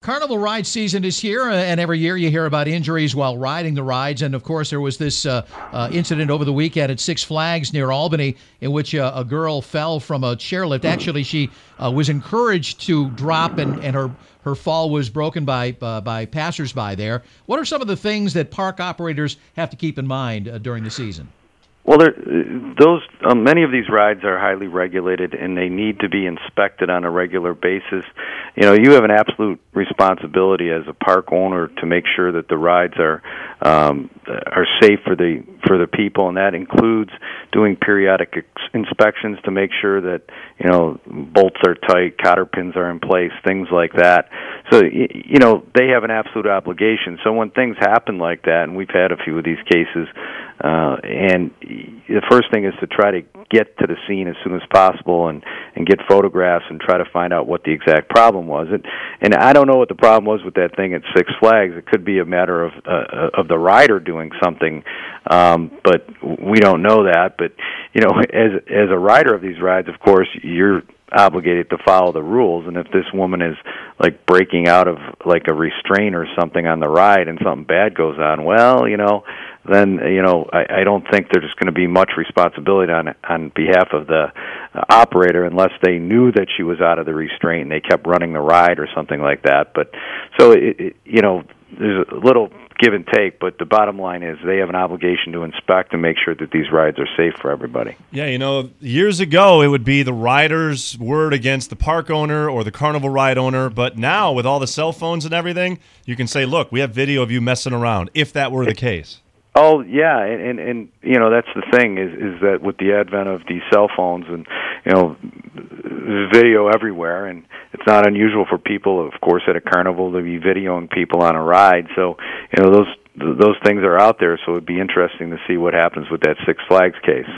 Carnival ride season is here, and every year you hear about injuries while riding the rides. And, of course, there was this incident over the weekend at Six Flags near Albany in which a girl fell from a chairlift. Actually, she was encouraged to drop, and her fall was broken by passersby there. What are some of the things that park operators have to keep in mind during the season? Well, many of these rides are highly regulated, and they need to be inspected on a regular basis. You have an absolute responsibility as a park owner to make sure that the rides are safe for the people, and that includes doing periodic inspections to make sure that bolts are tight, cotter pins are in place, things like that. So they have an absolute obligation. So when things happen like that, and we've had a few of these cases, and the first thing is to try to get to the scene as soon as possible and get photographs and try to find out what the exact problem was. And I don't know what the problem was with that thing at Six Flags. It could be a matter of the rider doing something, but we don't know that. But as a rider of these rides, of course, you're obligated to follow the rules, and if this woman is like breaking out of like a restraint or something on the ride and something bad goes on, then I don't think there's going to be much responsibility on behalf of the operator unless they knew that she was out of the restraint and they kept running the ride or something like that. But so there's a little give and take, but the bottom line is they have an obligation to inspect and make sure that these rides are safe for everybody. Yeah, years ago it would be the rider's word against the park owner or the carnival ride owner, but now with all the cell phones and everything, you can say, look, we have video of you messing around, if that were the case. Oh, yeah, and that's the thing is that with the advent of these cell phones and, there's video everywhere, and it's not unusual for people, of course, at a carnival to be videoing people on a ride. So, those things are out there, so it would be interesting to see what happens with that Six Flags case.